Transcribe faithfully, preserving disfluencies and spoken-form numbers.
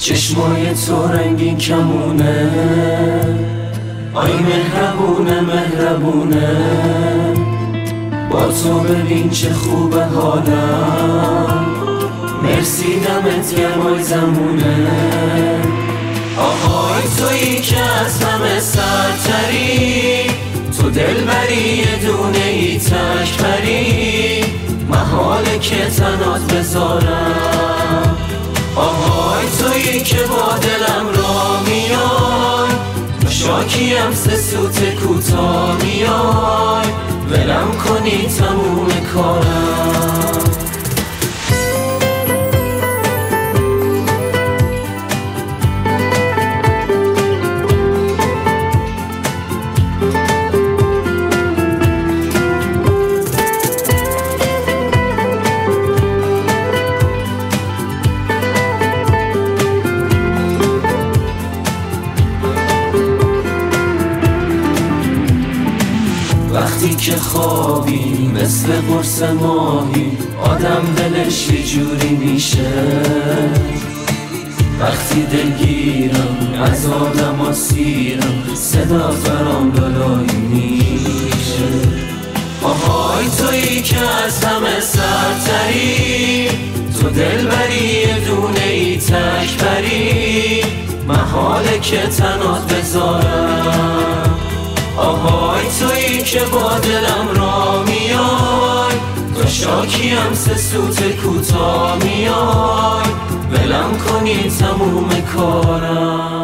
چشمای تو رنگین کمونه، آی مهربونه مهربونه، با تو ببین چه خوبه حالم، مرسی دمت گرم آی زمونه. آهای تویی که از همه سرتری، تو دلبری دونه ای تکبری، محاله که تنات بذارم. آهای تویی که با دلم را میای، شاکیم سه سوت کوتا میای، ولم کنی تموم کارم. وقتی که خوابی مثل قرص ماهی، آدم دلش یه جوری میشه. وقتی دلگیرم از آدم اسیرم، صدا برام بلایی میشه. آهای تویی که از همه سرتری، تو دلبری دونه ای تکبری، محاله که تنات بذارم. آهای تویی که با دلم را میای، تو شاکیم سه سوت کوتا میای، ولم کنی تموم کارم.